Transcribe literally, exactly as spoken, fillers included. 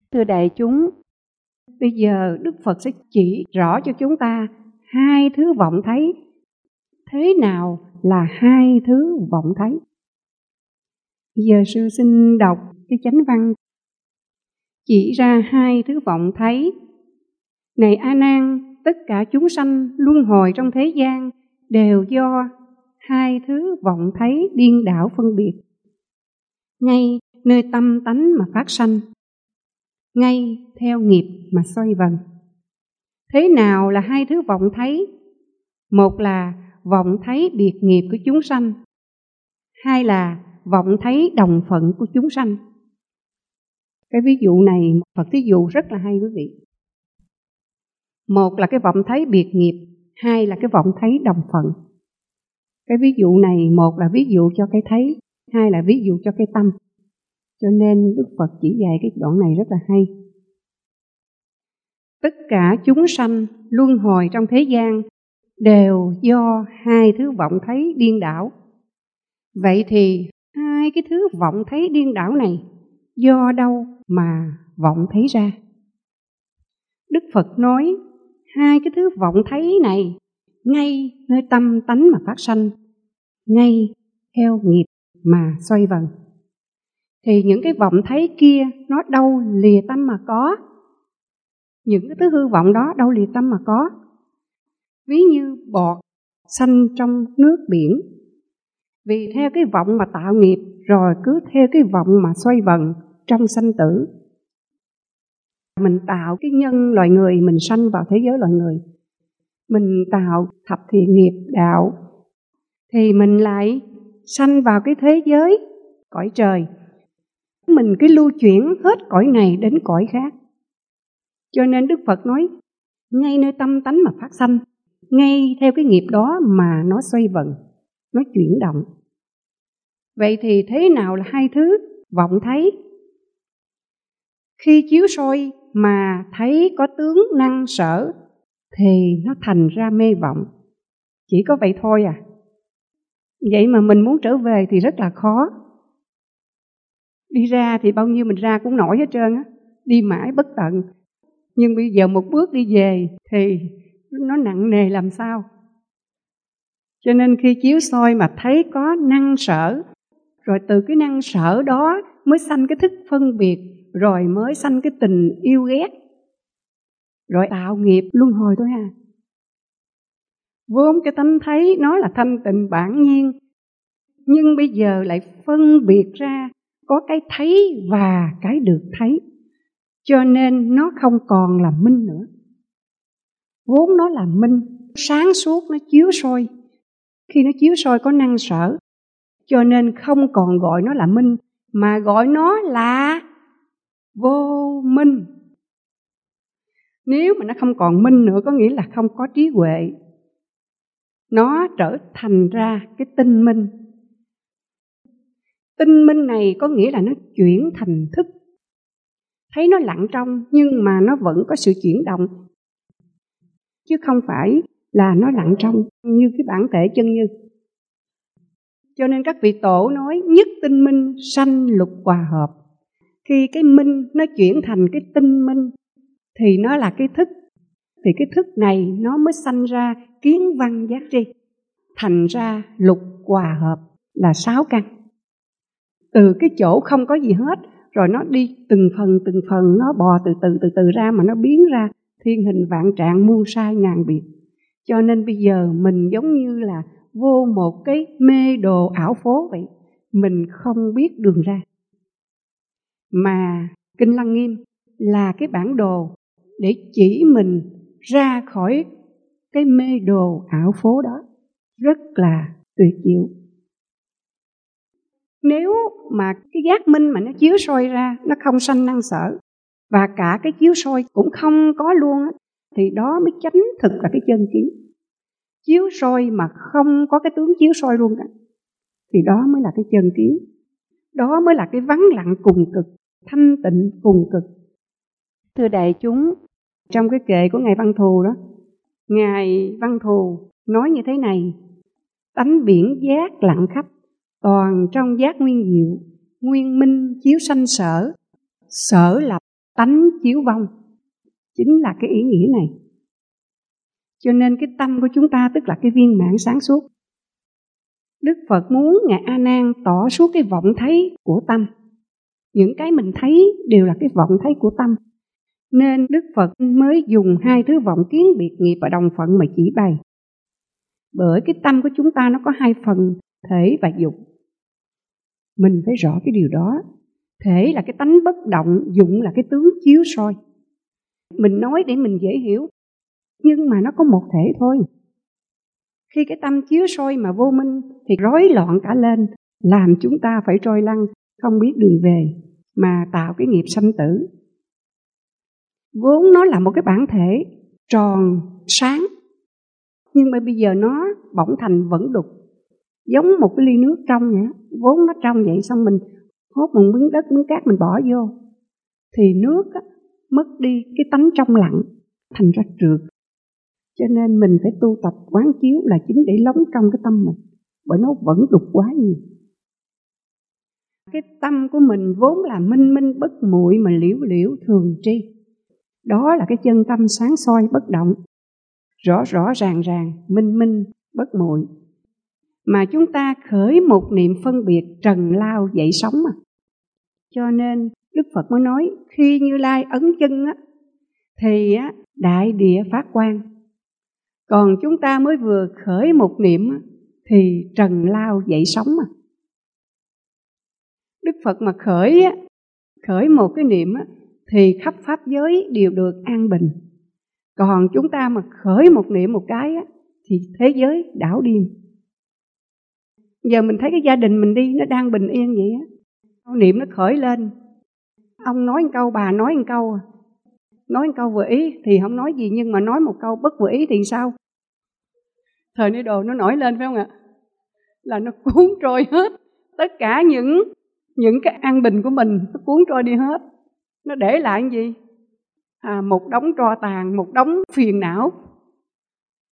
Thưa đại chúng, bây giờ Đức Phật sẽ chỉ rõ cho chúng ta hai thứ vọng thấy. Thế nào là hai thứ vọng thấy? Bây giờ sư xin đọc cái chánh văn chỉ ra hai thứ vọng thấy. Này A Nan, tất cả chúng sanh luân hồi trong thế gian đều do hai thứ vọng thấy điên đảo phân biệt, ngay nơi tâm tánh mà phát sanh, ngay theo nghiệp mà xoay vần. Thế nào là hai thứ vọng thấy? Một là vọng thấy biệt nghiệp của chúng sanh, hai là vọng thấy đồng phận của chúng sanh. Cái ví dụ này Phật thí dụ rất là hay quý vị. Một là cái vọng thấy biệt nghiệp, hai là cái vọng thấy đồng phận. Cái ví dụ này, một là ví dụ cho cái thấy, hai là ví dụ cho cái tâm. Cho nên Đức Phật chỉ dạy cái đoạn này rất là hay. Tất cả chúng sanh luân hồi trong thế gian đều do hai thứ vọng thấy điên đảo. Vậy thì hai cái thứ vọng thấy điên đảo này do đâu mà vọng thấy ra? Đức Phật nói hai cái thứ vọng thấy này ngay nơi tâm tánh mà phát sanh, ngay theo nghiệp mà xoay vần. Thì những cái vọng thấy kia nó đâu lìa tâm mà có. Những cái thứ hư vọng đó đâu lìa tâm mà có. Ví như bọt sanh trong nước biển, vì theo cái vọng mà tạo nghiệp, rồi cứ theo cái vọng mà xoay vần trong sanh tử. Mình tạo cái nhân loài người, mình sanh vào thế giới loài người. Mình tạo thập thiện nghiệp đạo, thì mình lại sanh vào cái thế giới cõi trời. Mình cứ lưu chuyển hết cõi này đến cõi khác. Cho nên Đức Phật nói ngay nơi tâm tánh mà phát sanh, ngay theo cái nghiệp đó mà nó xoay vần, nó chuyển động. Vậy thì thế nào là hai thứ vọng thấy? Khi chiếu soi mà thấy có tướng năng sở thì nó thành ra mê vọng. Chỉ có vậy thôi à. Vậy mà mình muốn trở về thì rất là khó. Đi ra thì bao nhiêu mình ra cũng nổi hết trơn á, đi mãi bất tận. Nhưng bây giờ một bước đi về thì nó nặng nề làm sao. Cho nên khi chiếu soi mà thấy có năng sở, rồi từ cái năng sở đó mới sanh cái thức phân biệt, rồi mới sanh cái tình yêu ghét, rồi tạo nghiệp luân hồi thôi à. Vốn cái tánh thấy nó là thanh tịnh bản nhiên, nhưng bây giờ lại phân biệt ra có cái thấy và cái được thấy, cho nên nó không còn là minh nữa. Vốn nó là minh, sáng suốt, nó chiếu soi. Khi nó chiếu soi có năng sở, cho nên không còn gọi nó là minh, mà gọi nó là vô minh. Nếu mà nó không còn minh nữa có nghĩa là không có trí huệ. Nó trở thành ra cái tinh minh. Tinh minh này có nghĩa là nó chuyển thành thức. Thấy nó lặng trong nhưng mà nó vẫn có sự chuyển động, chứ không phải là nó lặng trong như cái bản thể chân như. Cho nên các vị tổ nói nhất tinh minh sanh lục hòa hợp. Khi cái minh nó chuyển thành cái tinh minh thì nó là cái thức. Thì cái thức này nó mới sanh ra kiến văn giác tri, thành ra lục hòa hợp là sáu căn. Từ cái chỗ không có gì hết, rồi nó đi từng phần từng phần, nó bò từ từ từ từ ra mà nó biến ra thiên hình vạn trạng muôn sai ngàn biệt. Cho nên bây giờ mình giống như là vô một cái mê đồ ảo phố vậy, mình không biết đường ra. Mà Kinh Lăng Nghiêm là cái bản đồ để chỉ mình ra khỏi cái mê đồ ảo phố đó, rất là tuyệt diệu. Nếu mà cái giác minh mà nó chiếu soi ra, nó không sanh năng sở, và cả cái chiếu soi cũng không có luôn, thì đó mới chánh thực là cái chân kiến. Chiếu soi mà không có cái tướng chiếu soi luôn cả, thì đó mới là cái chân kiến. Đó mới là cái vắng lặng cùng cực, thanh tịnh cùng cực. Thưa đại chúng, trong cái kệ của Ngài Văn Thù đó, Ngài Văn Thù nói như thế này: tánh biển giác lặng khắp, toàn trong giác nguyên diệu, nguyên minh chiếu sanh sở, sở lập tánh chiếu vong, chính là cái ý nghĩa này. Cho nên cái tâm của chúng ta tức là cái viên mãn sáng suốt. Đức Phật muốn Ngài A Nan tỏ suốt cái vọng thấy của tâm. Những cái mình thấy đều là cái vọng thấy của tâm. Nên Đức Phật mới dùng hai thứ vọng kiến biệt nghiệp và đồng phận mà chỉ bày. Bởi cái tâm của chúng ta nó có hai phần, thể và dụng. Mình phải rõ cái điều đó. Thể là cái tánh bất động, dụng là cái tướng chiếu soi. Mình nói để mình dễ hiểu, nhưng mà nó có một thể thôi. Khi cái tâm chiếu soi mà vô minh thì rối loạn cả lên, làm chúng ta phải trôi lăn, không biết đường về, mà tạo cái nghiệp sanh tử. Vốn nó là một cái bản thể tròn, sáng, nhưng mà bây giờ nó bỗng thành vẫn đục, giống một cái ly nước trong vậy. Vốn nó trong vậy, xong mình hốt một miếng đất, miếng cát mình bỏ vô, thì nước á, mất đi cái tánh trong lặng, thành ra trượt. Cho nên mình phải tu tập quán chiếu là chính để lóng trong cái tâm mình, bởi nó vẫn đục quá nhiều. Cái tâm của mình vốn là minh minh bất muội mà liễu liễu thường tri. Đó là cái chân tâm sáng soi bất động, rõ rõ ràng ràng, minh minh bất muội. Mà chúng ta khởi một niệm phân biệt trần lao dậy sống mà. Cho nên Đức Phật mới nói khi Như Lai ấn chân á, thì á, đại địa phát quang. Còn chúng ta mới vừa khởi một niệm á, thì trần lao dậy sống mà. Đức Phật mà khởi á, khởi một cái niệm á, thì khắp pháp giới đều được an bình. Còn chúng ta mà khởi một niệm một cái á, thì thế giới đảo điên. Giờ mình thấy cái gia đình mình đi nó đang bình yên vậy á, niệm nó khởi lên, ông nói một câu, bà nói một câu, nói một câu vừa ý thì không nói gì, nhưng mà nói một câu bất vừa ý thì sao? Thời nay đồ nó nổi lên phải không ạ? Là nó cuốn trôi hết tất cả những những cái an bình của mình, nó cuốn trôi đi hết. Nó để lại cái gì? À, một đống tro tàn, một đống phiền não.